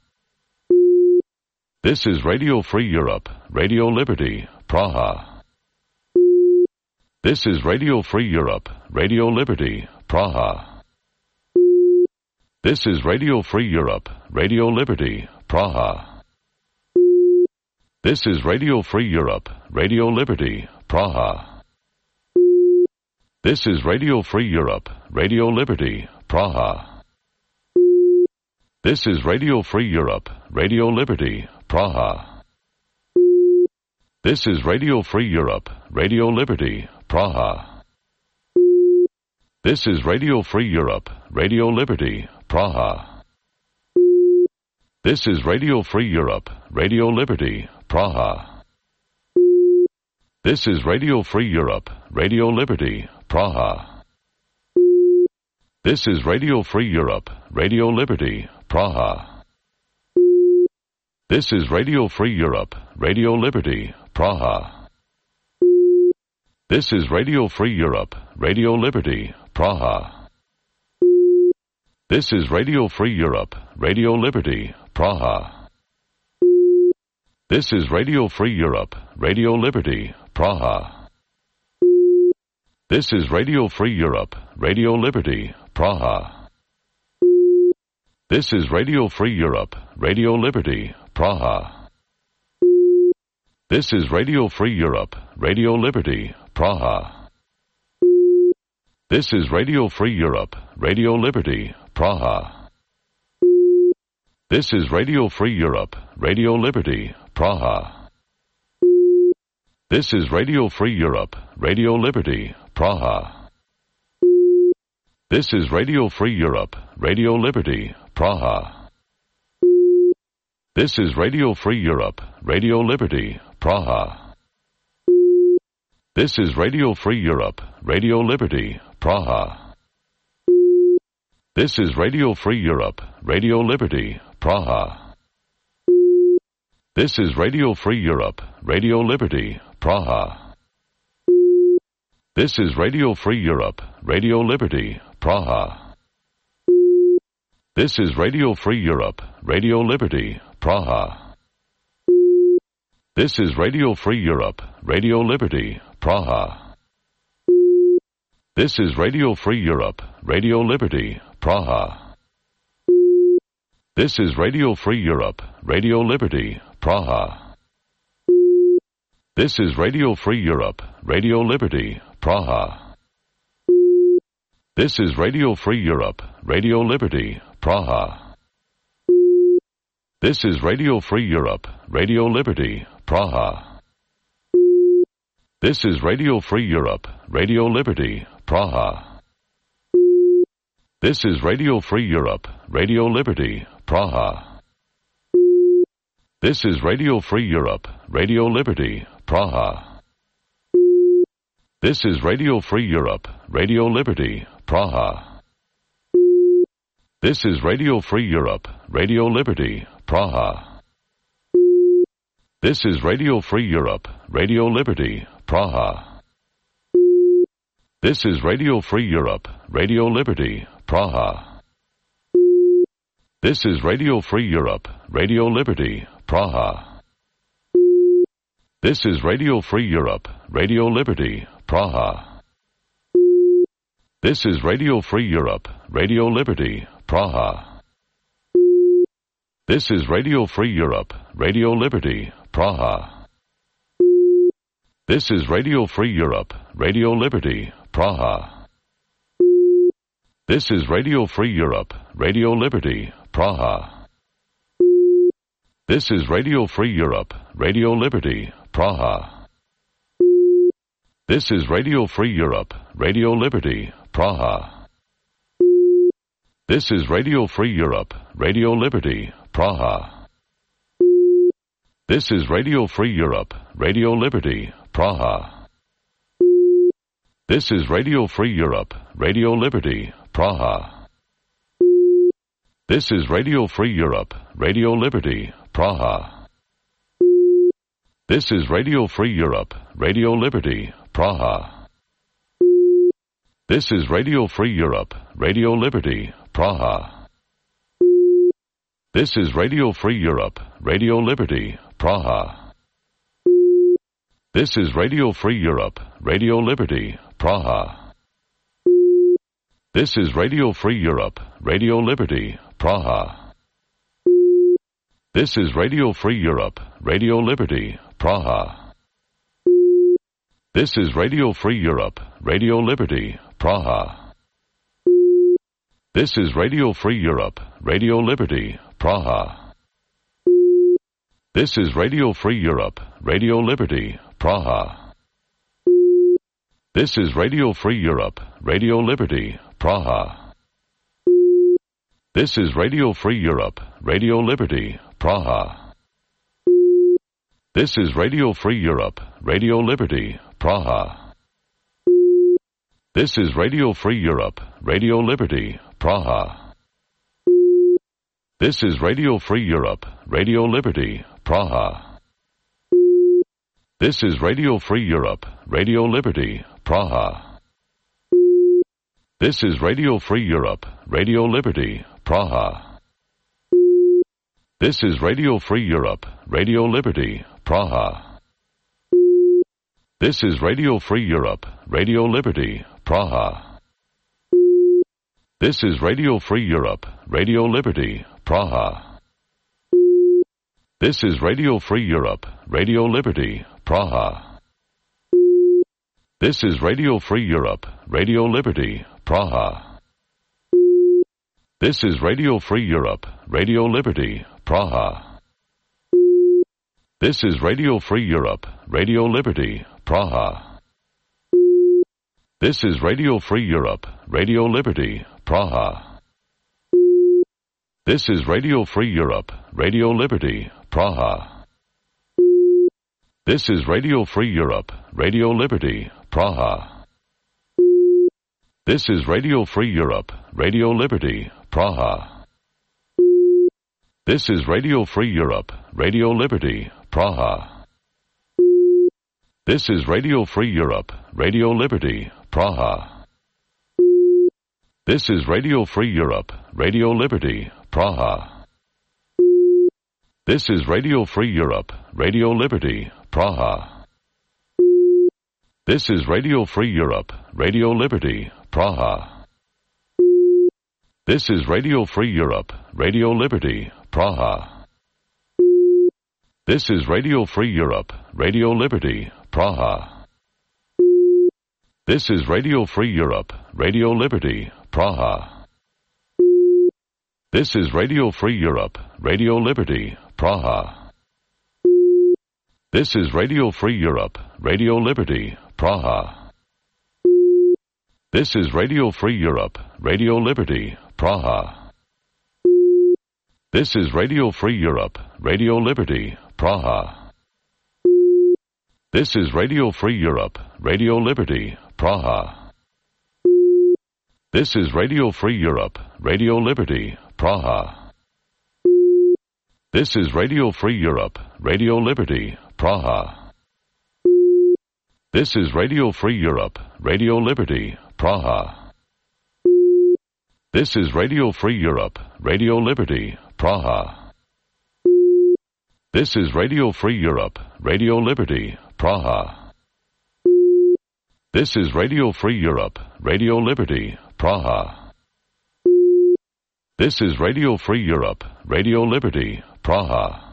This is Radio Free Europe, Radio Liberty, Praha. This is Radio Free Europe, Radio Liberty, Praha. This is Radio Free Europe, Radio Liberty, Praha. This is Radio Free Europe, Radio Liberty, Praha. This is Radio Free Europe, Radio Liberty, Praha. This is Radio Free Europe, Radio Liberty, Praha. This is Radio Free Europe, Radio Liberty, Praha. This is Radio Free Europe, Radio Liberty, Praha. This is Radio Free Europe, Radio Liberty, Praha. This is Radio Free Europe, Radio Liberty, Praha. This is Radio Free Europe, Radio Liberty, Praha. This is Radio Free Europe, Radio Liberty, Praha. This is Radio Free Europe, Radio Liberty, Praha. This is Radio Free Europe, Radio Liberty, Praha. This is Radio Free Europe, Radio Liberty, Praha. This is Radio Free Europe, Radio Liberty, Praha. This is Radio Free Europe, Radio Liberty, Praha. This is Radio Free Europe, Radio Liberty, Praha. This is Radio Free Europe, Radio Liberty, Praha. This is Radio Free Europe, Radio Liberty, Praha. This is Radio Free Europe, Radio Liberty, Praha. This is Radio Free Europe, Radio Liberty, Praha. This is Radio Free Europe, Radio Liberty, Praha. This is Radio Free Europe, Radio Liberty, Praha. This is Radio Free Europe, Radio Liberty, Praha. This is Radio Free Europe, Radio Liberty, Praha. This is Radio Free Europe, Radio Liberty, Praha. This is Radio Free Europe, Radio Liberty, Praha. This is Radio Free Europe, Radio Liberty, Praha. This is Radio Free Europe, Radio Liberty, Praha. This is Radio Free Europe, Radio Liberty, Praha. This is Radio Free Europe, Radio Liberty, Praha. This is Radio Free Europe, Radio Liberty, Praha. This is Radio Free Europe, Radio Liberty, Praha. This is Radio Free Europe, Radio Liberty, Praha. This is Radio Free Europe, Radio Liberty, Praha. This is Radio Free Europe, Radio Liberty, Praha. This is Radio Free Europe, Radio Liberty, Praha. This is Radio Free Europe, Radio Liberty, Praha. This is Radio Free Europe, Radio Liberty, Praha. This is Radio Free Europe, Radio Liberty, Praha. This is Radio Free Europe, Radio Liberty, Praha. This is Radio Free Europe, Radio Liberty, Praha. This is Radio Free Europe, Radio Liberty, Praha. This is Radio Free Europe, Radio Liberty, Praha. This is Radio Free Europe, Radio Liberty, Praha. This is Radio Free Europe, Radio Liberty, Praha. This is Radio Free Europe, Radio Liberty, Praha. This is Radio Free Europe, Radio Liberty, Praha. This is Radio Free Europe, Radio Liberty, Praha. This is Radio Free Europe, Radio Liberty, Praha. This is Radio Free Europe, Radio Liberty, Praha. This is Radio Free Europe, Radio Liberty, Praha. This is Radio Free Europe, Radio Liberty, Praha. This is Radio Free Europe, Radio Liberty, Praha. This is Radio Free Europe, Radio Liberty, Praha. This is Radio Free Europe, Radio Liberty, Praha. This is Radio Free Europe, Radio Liberty, Praha. This is Radio Free Europe, Radio Liberty, Praha. This is Radio Free Europe, Radio Liberty, Praha. This is Radio Free Europe, Radio Liberty, Praha. This is Radio Free Europe, Radio Liberty, Praha. This is Radio Free Europe, Radio Liberty, Praha. This is Radio Free Europe, Radio Liberty, Praha. This is Radio Free Europe, Radio Liberty, Praha. This is Radio Free Europe, Radio Liberty, Praha. This is Radio Free Europe, Radio Liberty, Praha. This is Radio Free Europe, Radio Liberty, Praha. This is Radio Free Europe, Radio Liberty, Praha. This is Radio Free Europe, Radio Liberty, Praha. This is Radio Free Europe, Radio Liberty, Praha. This is Radio Free Europe, Radio Liberty, Praha. This is Radio Free Europe, Radio Liberty, Praha. This is Radio Free Europe, Radio Liberty, Praha. This is Radio Free Europe, Radio Liberty, Praha. This is Radio Free Europe, Radio Liberty, Praha. This is Radio Free Europe, Radio Liberty, Praha. This is Radio Free Europe, Radio Liberty, Praha. This is Radio Free Europe, Radio Liberty, Praha. This is Radio Free Europe, Radio Liberty, Praha. This is Radio Free Europe, Radio Liberty, Praha. This is Radio Free Europe, Radio Liberty, Praha. This is Radio Free Europe, Radio Liberty, Praha. This is Radio Free Europe, Radio Liberty, Praha. This is Radio Free Europe, Radio Liberty, Praha. This is Radio Free Europe, Radio Liberty, Praha. This is Radio Free Europe, Radio Liberty, Praha. This is Radio Free Europe, Radio Liberty, Praha. This is Radio Free Europe, Radio Liberty, Praha. This is Radio Free Europe, Radio Liberty, Praha. This is Radio Free Europe, Radio Liberty, Praha. This is Radio Free Europe, Radio Liberty, Praha. This is Radio Free Europe, Radio Liberty, Praha. This is Radio Free Europe, Radio Liberty, Praha. This is Radio Free Europe, Radio Liberty, Praha. This is Radio Free Europe, Radio Liberty, Praha. This is Radio Free Europe, Radio Liberty, Praha. This is Radio Free Europe, Radio Liberty, Praha. This is Radio Free Europe, Radio Liberty, Praha. This is Radio Free Europe, Radio Liberty, Praha.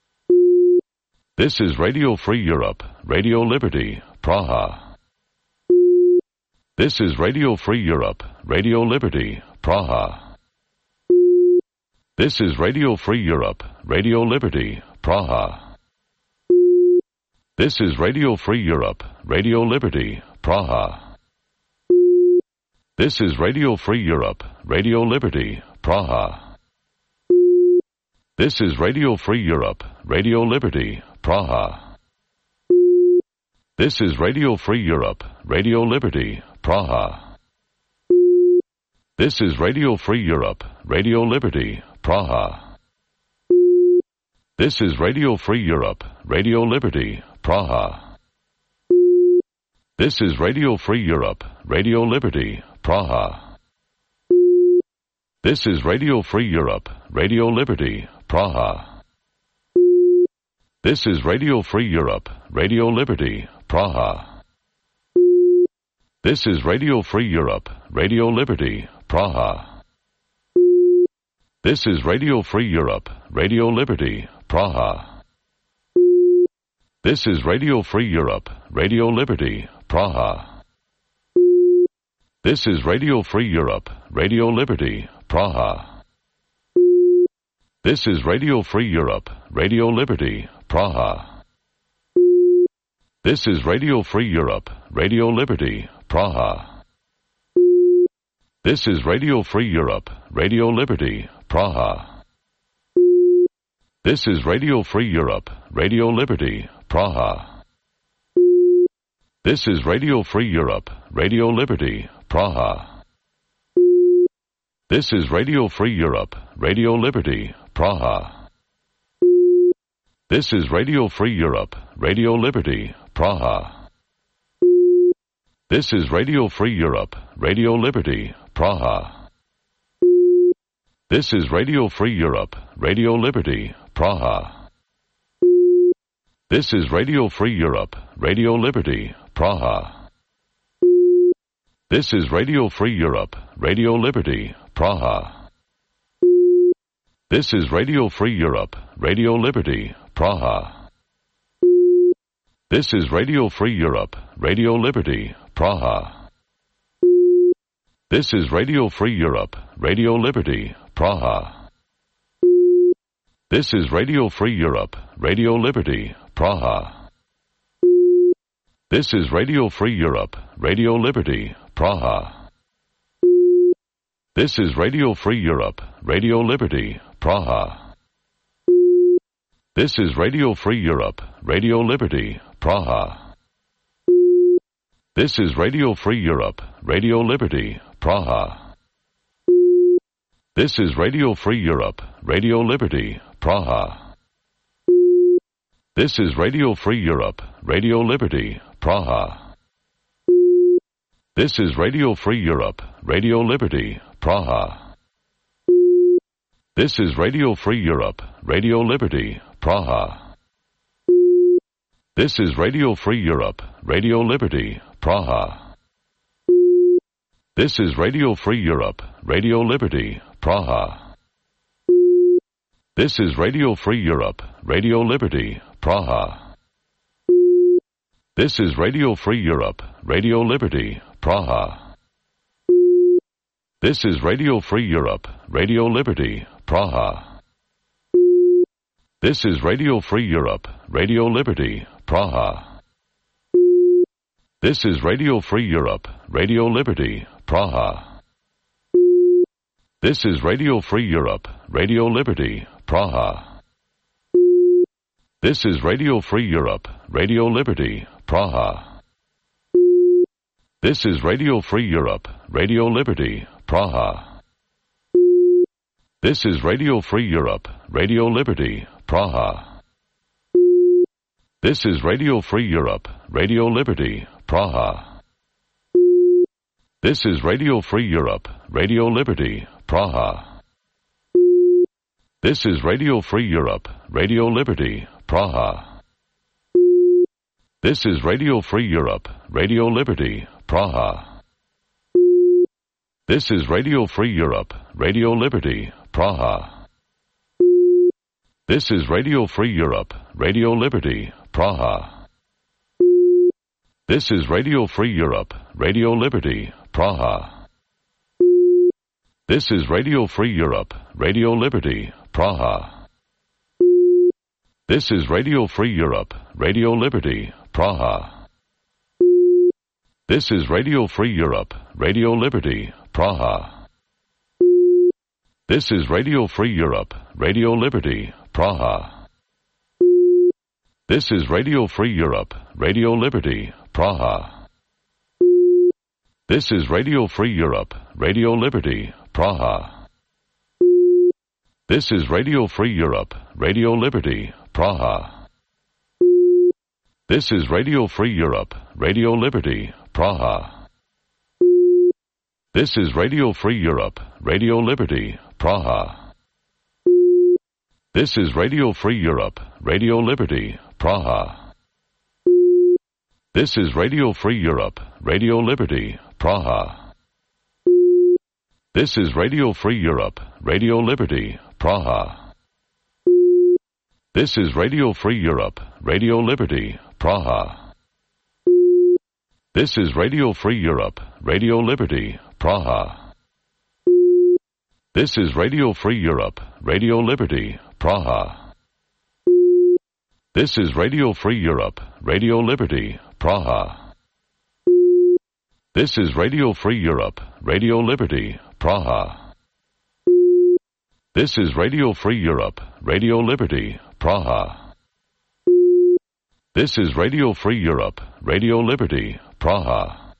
This is Radio Free Europe, Radio Liberty, Praha. This is Radio Free Europe, Radio Liberty, Praha. This is Radio Free Europe, Radio Liberty, Praha. This is Radio Free Europe, Radio Liberty, Praha. This is Radio Free Europe, Radio Liberty, Praha. This is Radio Free Europe, Radio Liberty, Praha. This is Radio Free Europe, Radio Liberty, Praha. This is Radio Free Europe, Radio Liberty, Praha. This is Radio Free Europe, Radio Liberty, Praha. This is Radio Free Europe, Radio Liberty, Praha. This is Radio Free Europe, Radio Liberty, Praha. This is Radio Free Europe, Radio Liberty, Praha. This is Radio Free Europe, Radio Liberty, Praha. This is Radio Free Europe, Radio Liberty, Praha. This is Radio Free Europe, Radio Liberty, Praha. This is Radio Free Europe, Radio Liberty, Praha. This is Radio Free Europe, Radio Liberty, Praha. This is Radio Free Europe, Radio Liberty, Praha. This is Radio Free Europe, Radio Liberty, Praha. This is Radio Free Europe, Radio Liberty, Praha. This is Radio Free Europe, Radio Liberty, Praha. This is Radio Free Europe, Radio Liberty, Praha. This is Radio Free Europe, Radio Liberty, Praha. This is Radio Free Europe, Radio Liberty, Praha. This is Radio Free Europe, Radio Liberty, Praha. This is Radio Free Europe, Radio Liberty, Praha. This is Radio Free Europe, Radio Liberty, Praha. This is Radio Free Europe, Radio Liberty, Praha. This is Radio Free Europe, Radio Liberty, Praha. This is Radio Free Europe, Radio Liberty, Praha. This is Radio Free Europe, Radio Liberty, Praha. This is Radio Free Europe, Radio Liberty, Praha. This is Radio Free Europe, Radio Liberty, Praha. This is Radio Free Europe, Radio Liberty, Praha. This is Radio Free Europe, Radio Liberty, Praha. This is Radio Free Europe, Radio Liberty, Praha. This is Radio Free Europe, Radio Liberty, Praha. This is Radio Free Europe, Radio Liberty, Praha. This is Radio Free Europe, Radio Liberty, Praha. This is Radio Free Europe, Radio Liberty, Praha. This is Radio Free Europe, Radio Liberty, Praha. This is Radio Free Europe, Radio Liberty, Praha. This is Radio Free Europe, Radio Liberty, Praha. This is Radio Free Europe, Radio Liberty, Praha. This is Radio Free Europe, Radio Liberty, Praha. This is Radio Free Europe, Radio Liberty, Praha. This is Radio Free Europe, Radio Liberty, Praha. This is Radio Free Europe, Radio Liberty, Praha. This is Radio Free Europe, Radio Liberty, Praha. This is Radio Free Europe, Radio Liberty, Praha. This is Radio Free Europe, Radio Liberty, Praha. This is Radio Free Europe, Radio Liberty, Praha. This is Radio Free Europe, Radio Liberty, Praha. This is Radio Free Europe, Radio Liberty, Praha. This is Radio Free Europe, Radio Liberty, Praha. This is Radio Free Europe, Radio Liberty, Praha. This is Radio Free Europe, Radio Liberty, Praha. This is Radio Free Europe, Radio Liberty, Praha. This is Radio Free Europe, Radio Liberty, Praha. This is Radio Free Europe, Radio Liberty, Praha. This is Radio Free Europe, Radio Liberty, Praha. This is Radio Free Europe, Radio Liberty, Praha. This is Radio Free Europe, Radio Liberty, Praha. This is Radio Free Europe, Radio Liberty, Praha. This is Radio Free Europe, Radio Liberty, Praha. This is Radio Free Europe, Radio Liberty, Praha. This is Radio Free Europe, Radio Liberty, Praha. This is Radio Free Europe, Radio Liberty, Praha. This is Radio Free Europe, Radio Liberty, Praha. This is Radio Free Europe, Radio Liberty, Praha. This is Radio Free Europe, Radio Liberty, Praha. This is Radio Free Europe, Radio Liberty, Praha. This is Radio Free Europe, Radio Liberty, Praha. This is Radio Free Europe, Radio Liberty, Praha. This is Radio Free Europe, Radio Liberty, Praha. This is Radio Free Europe, Radio Liberty, Praha.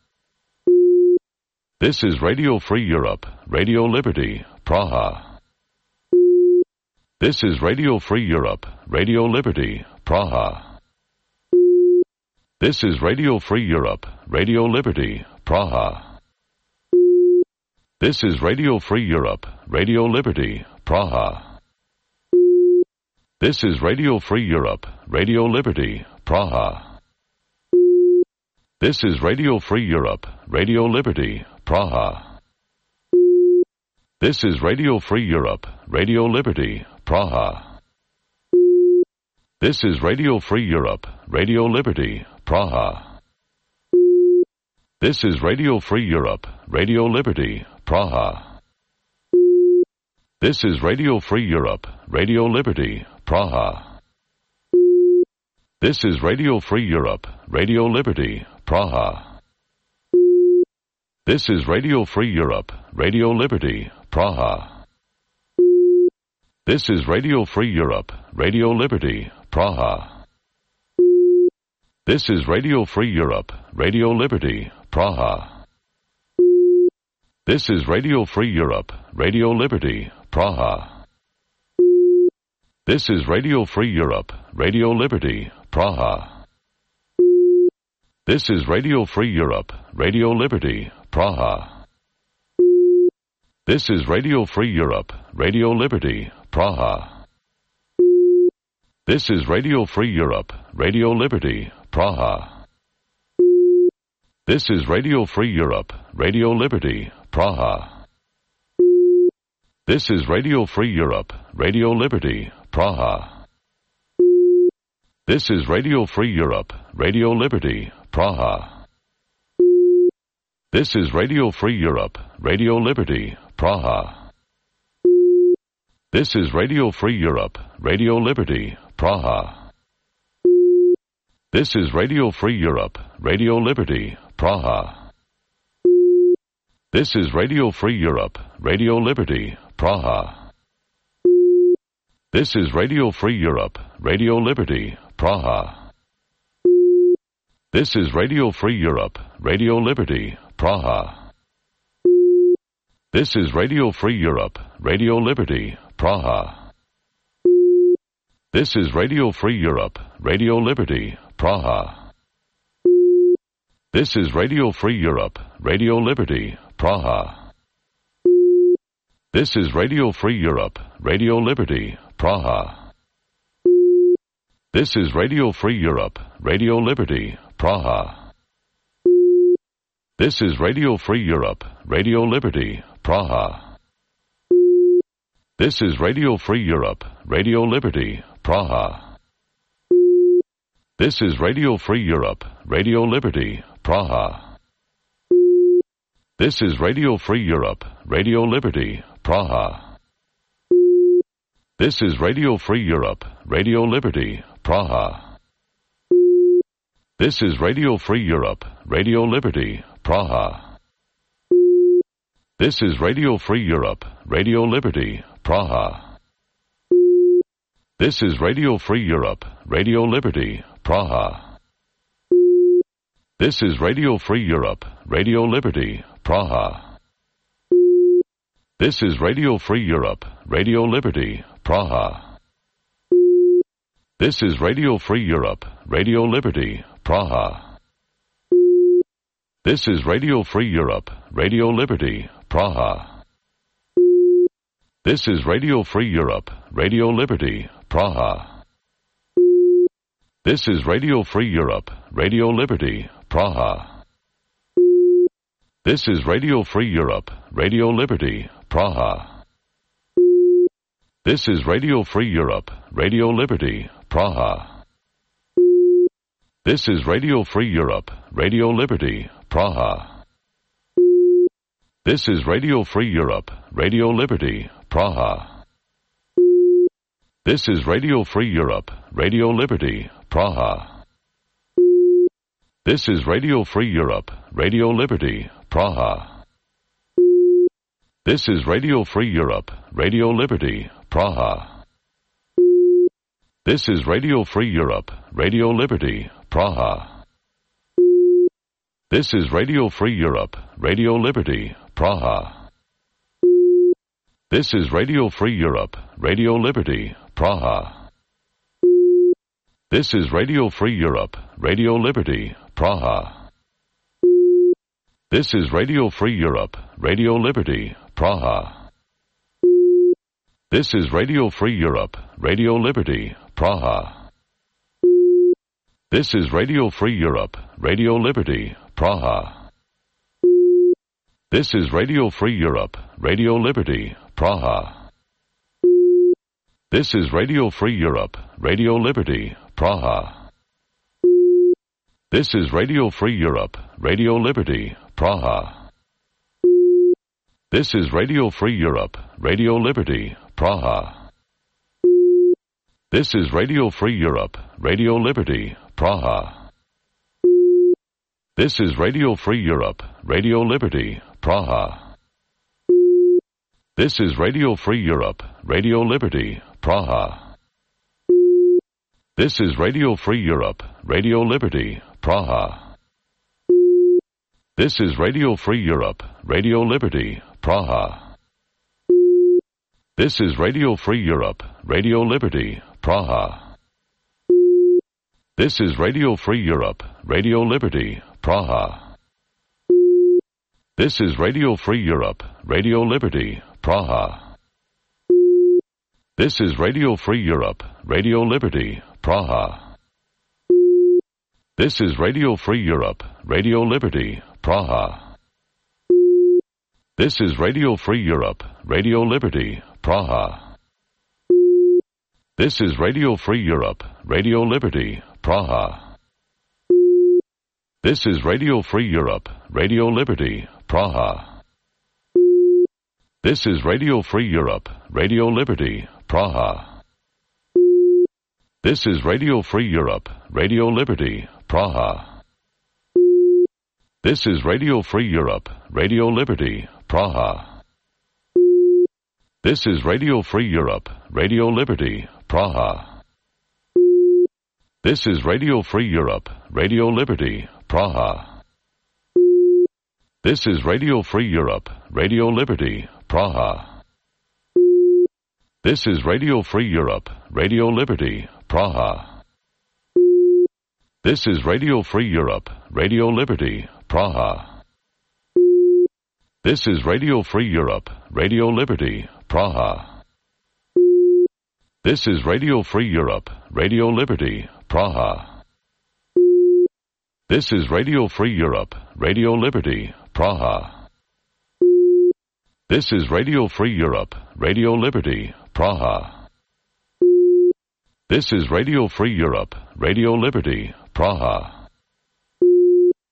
This is Radio Free Europe, Radio Liberty, Praha. This is Radio Free Europe, Radio Liberty, Praha. This is Radio Free Europe, Radio Liberty, Praha. This is Radio Free Europe, Radio Liberty, Praha. This is Radio Free Europe, Radio Liberty, Praha. This is Radio Free Europe, Radio Liberty, Praha. This is Radio Free Europe, Radio Liberty, Praha. This is Radio Free Europe, Radio Liberty, Praha. This is Radio Free Europe, Radio Liberty, Praha. This is Radio Free Europe, Radio Liberty, Praha. This is Radio Free Europe, Radio Liberty, Praha. This is Radio Free Europe, Radio Liberty, Praha. This is Radio Free Europe, Radio Liberty, Praha. This is Radio Free Europe, Radio Liberty, Praha. This is Radio Free Europe, Radio Liberty, Praha. This is Radio Free Europe, Radio Liberty, Praha. This is Radio Free Europe, Radio Liberty, Praha. This is Radio Free Europe, Radio Liberty, Praha. This is Radio Free Europe, Radio Liberty, Praha. This is Radio Free Europe, Radio Liberty, Praha. This is Radio Free Europe, Radio Liberty, Praha. This is Radio Free Europe, Radio Liberty, Praha. This is Radio Free Europe, Radio Liberty, Praha. This is Radio Free Europe, Radio Liberty, Praha. This is Radio Free Europe, Radio Liberty, Praha. This is Radio Free Europe, Radio Liberty, Praha. This is Radio Free Europe, Radio Liberty, Praha. This is Radio Free Europe, Radio Liberty, Praha. This is Radio Free Europe, Radio Liberty, Praha. This is Radio Free Europe, Radio Liberty, Praha. This is Radio Free Europe, Radio Liberty, Praha. This is Radio Free Europe, Radio Liberty, Praha. This is Radio Free Europe, Radio Liberty, Praha. This is Radio Free Europe, Radio Liberty, Praha. This is Radio Free Europe, Radio Liberty, Praha. This is Radio Free Europe, Radio Liberty, Praha. This is Radio Free Europe, Radio Liberty, Praha. This is Radio Free Europe, Radio Liberty, Praha. This is Radio Free Europe, Radio Liberty, Praha. This is Radio Free Europe, Radio Liberty, Praha. This is Radio Free Europe, Radio Liberty, Praha. This is Radio Free Europe, Radio Liberty, Praha. This is Radio Free Europe, Radio Liberty, Praha. This is Radio Free Europe, Radio Liberty, Praha. This is Radio Free Europe, Radio Liberty, Praha. This is Radio Free Europe, Radio Liberty, Praha. This is Radio Free Europe, Radio Liberty, Praha. This is Radio Free Europe, Radio Liberty, Praha. This is Radio Free Europe, Radio Liberty, Praha. This is Radio Free Europe, Radio Liberty, Praha. This is Radio Free Europe, Radio Liberty, Praha. This is Radio Free Europe, Radio Liberty, Praha. This is Radio Free Europe, Radio Liberty, Praha. This is Radio Free Europe, Radio Liberty, Praha. This is Radio Free Europe, Radio Liberty, Praha. This is Radio Free Europe, Radio Liberty, Praha. This is Radio Free Europe, Radio Liberty, Praha. This is Radio Free Europe, Radio Liberty, Praha. This is Radio Free Europe, Radio Liberty, Praha. This is Radio Free Europe, Radio Liberty, Praha. This is Radio Free Europe, Radio Liberty, Praha. This is Radio Free Europe, Radio Liberty, Praha. This is Radio Free Europe, Radio Liberty, Praha. This is Radio Free Europe, Radio Liberty, Praha. This is Radio Free Europe, Radio Liberty, Praha. This is Radio Free Europe, Radio Liberty, Praha. This is Radio Free Europe, Radio Liberty, Praha. This is Radio Free Europe, Radio Liberty, Praha. This is Radio Free Europe, Radio Liberty, Praha. This is Radio Free Europe, Radio Liberty, Praha. This is Radio Free Europe, Radio Liberty, Praha. This is Radio Free Europe, Radio Liberty, Praha. This is Radio Free Europe, Radio Liberty, Praha. This is Radio Free Europe, Radio Liberty, Praha. This is Radio Free Europe, Radio Liberty, Praha. This is Radio Free Europe, Radio Liberty, Praha. This is Radio Free Europe, Radio Liberty, Praha. This is Radio Free Europe, Radio Liberty, Praha. This is Radio Free Europe, Radio Liberty, Praha. This is Radio Free Europe, Radio Liberty, Praha. This is Radio Free Europe, Radio Liberty, Praha. This is Radio Free Europe, Radio Liberty, Praha. This is Radio Free Europe, Radio Liberty, Praha. This is Radio Free Europe, Radio Liberty, Praha. This is Radio Free Europe, Radio Liberty, Praha. This is Radio Free Europe, Radio Liberty, Praha. This is Radio Free Europe, Radio Liberty, Praha. This is Radio Free Europe, Radio Liberty, Praha. This is Radio Free Europe, Radio Liberty, Praha. This is Radio Free Europe, Radio Liberty, Praha. This is Radio Free Europe, Radio Liberty, Praha.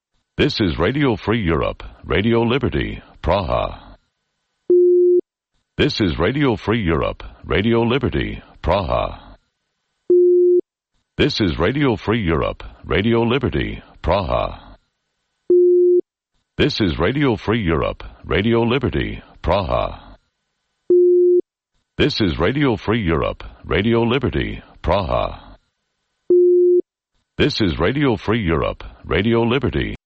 This is Radio Free Europe, Radio Liberty, Praha. This is Radio Free Europe, Radio Liberty, Praha. This is Radio Free Europe, Radio Liberty, Praha. This is Radio Free Europe, Radio Liberty, Praha. This is Radio Free Europe, Radio Liberty, Praha. This is Radio Free Europe, Radio Liberty,